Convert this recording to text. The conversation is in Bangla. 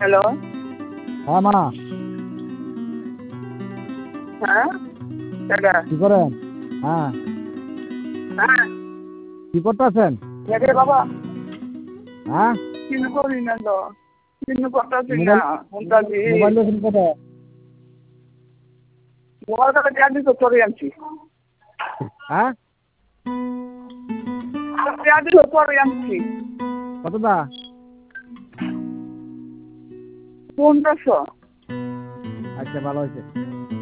হ্যালো। হ্যাঁ মা, হ্যাঁ দাদা। কি করেন? হ্যাঁ, হ্যাঁ কি করতেছেন? রে বাবা, হ্যাঁ, কিছু করি না তো, কিছু করতেছি না। মোবাইল শুনতাছি মোবাইল দেখেন কবে? মোবাইল কাছে পেঁয়াজ তো চলে আনছি। হ্যাঁ, পেঁয়াজ পরে আনছি কতটা? 1500। আচ্ছা, ভালো হয়েছে।